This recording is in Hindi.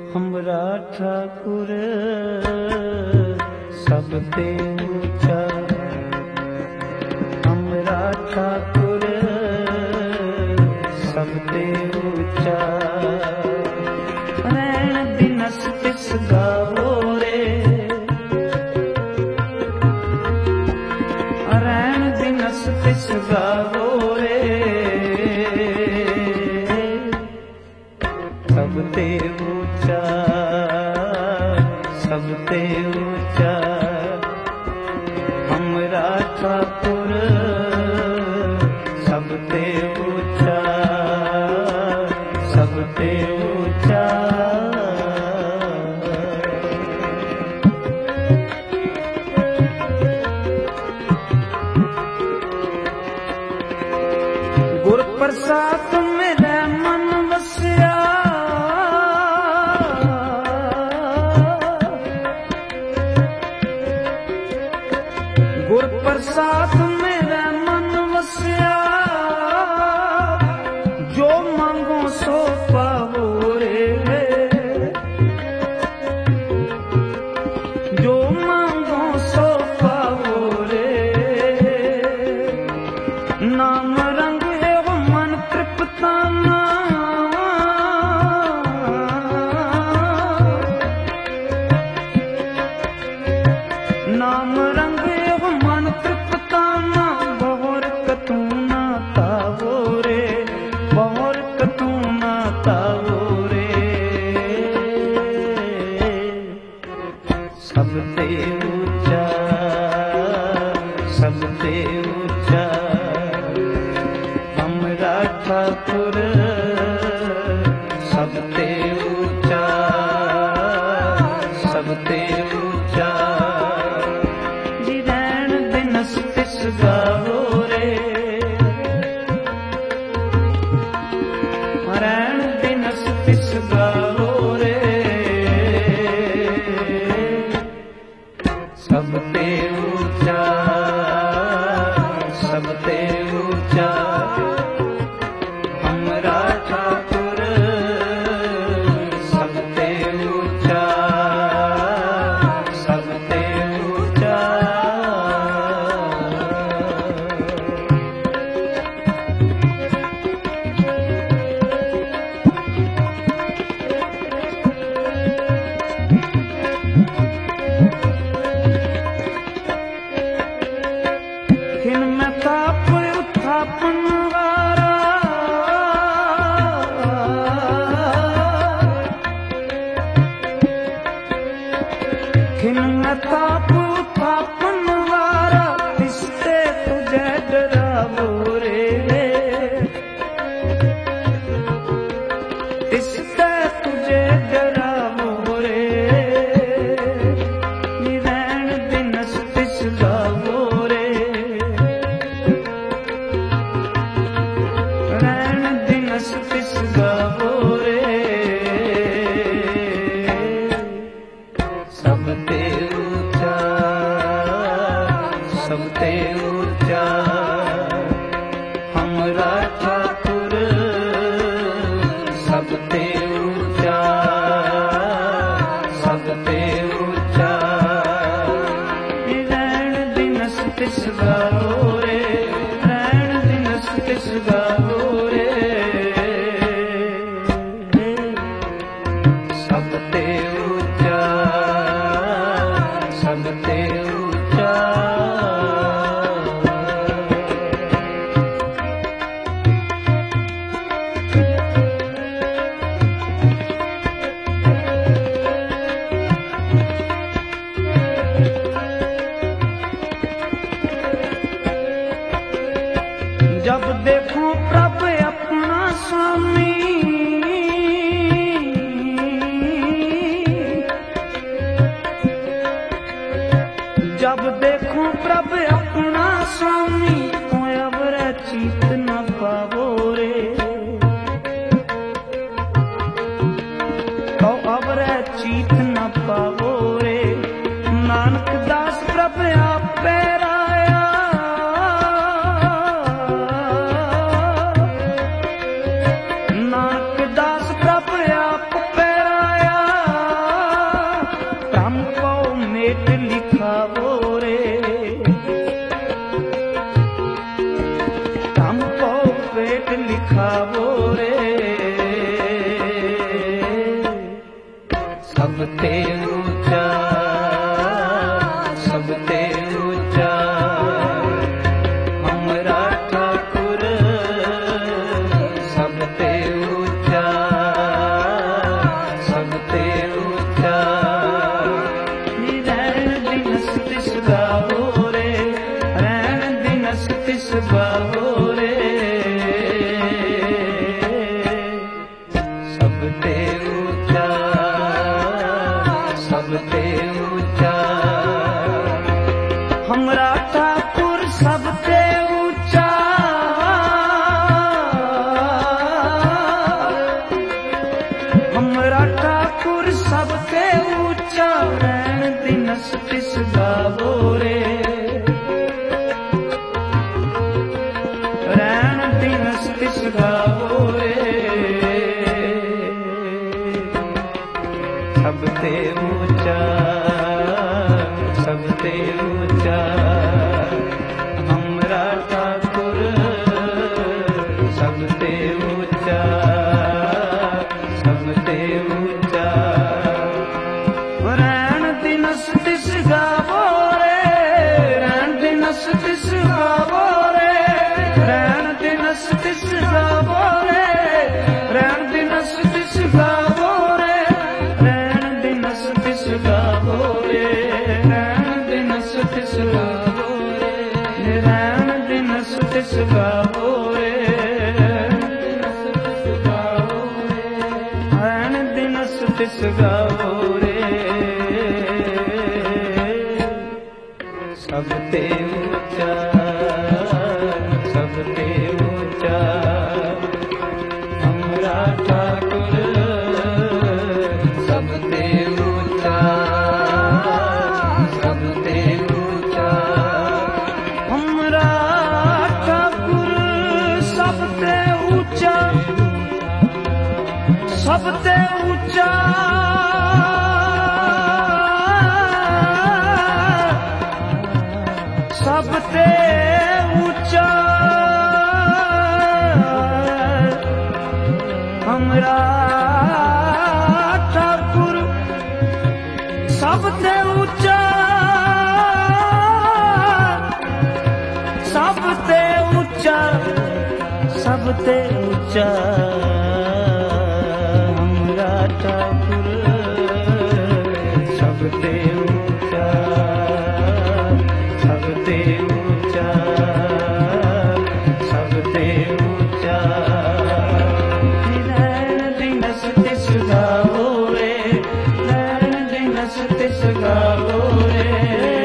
हमरा ठाकुर सबते ऊंचा, हमरा ठाकुर सबते ऊंचा। रैन दिनस तिस गावो रे, रैन दिनस तिस गावो रे, सबते ऊंचा, सबते ऊंचा। हमरा ठाकुर सबते ऊंचा, सबते ऊंचा। गुर प्रसाद मेरा मन बसिया, गुर प्रसाद मेरा मन बसिया। जो मांगो सो पावो रे, जो मांगो सो पावो रे। नाम रंग एवं मन तृप्ताना, नाम रंग एवं मन तृप्ताना। बहुर कतू ना तावो रे, बहुर कतू ना तावो रे। सबते ऊंचा, सबते ऊंचा। हमरा ठाकुर सबते ऊंचा, सबते ऊंचा। रैन दिनस तिस गावो रे, रैन दिनस तिस गावो रे, सबते ऊंचा, सबते ऊंचा। हमरा ठाकुर सबते ऊंचा, सबते ऊंचा। खिन में ताप उत्थापन वारा, खिन में ताप उत्थापन वारा। तिसते तुझे डरावो रे, तिसते तुझे डरावो रे। रैन दिनस तिस गावो रे, रैन दिनस तिस गावो रे। सबते ऊंचा, सबते ऊंचा। हमरा ठाकुर सबते ऊंचा, सबते ऊंचा। रैन दिनस तिस गावो रे, रैन दिनस तिस गावो रे। सबते ऊंचा, सबते ऊंचा। जब देखो प्रभु अपना स्वामी, जब देखो प्रभु अपना स्वामी। तो अबर चीत न पावो रे, तो अबर चीत न पावो रे। नानक दास प्रभु आप पैराया, नानक दास प्रभु आप पैराया। सबते ऊंचा, सबते ऊंचा हमरा ठाकुर सबते ऊंचा, हमरा ठाकुर सबते ऊंचा। रैन दिनस तिस गावो रे, रैन दिनस तिस गावो रे। सबते ऊंचा, सबते ऊंचा हमरा ठाकुर सबते ऊंचा, सबते ऊंचा। रैन दिनस तिस गावो रे, रैन दिनस तिस गावो रे, रैन दिनस तिस गावो रे, रैन दिनस तिस गावो रे, रैन दिनस तिस गावो रे, रैन दिनस तिस गावो रे, रैन दिनस तिस गावो रे, रैन दिनस तिस गावो रे। सबते ऊंचा, सबते ऊंचा हमरा ठाकुर सबते ऊंचा, सबते ऊंचा हमरा ठाकुर सबते ऊंचा, सबते ऊंचा। सबते ऊंचा हमरा ठाकुर सबते ऊंचा, सबते ऊंचा, सबते ऊंचा हमरा ठाकुर सबते ऊंचा, सबते ऊंचा, सबते ऊंचा। रैन दिनस तिस गावो रे, रैन दिनस तिस गावो रे,